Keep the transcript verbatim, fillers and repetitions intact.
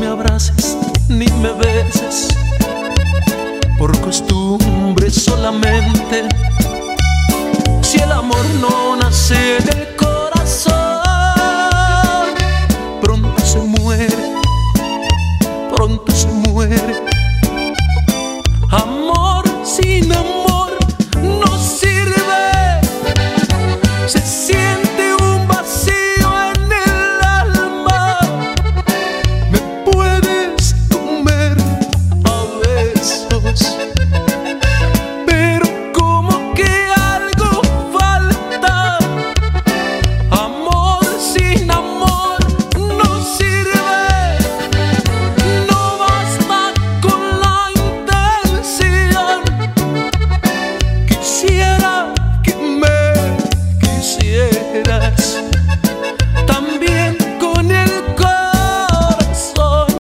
abraces ni me beses, por costumbre solamente. Si el amor no nace del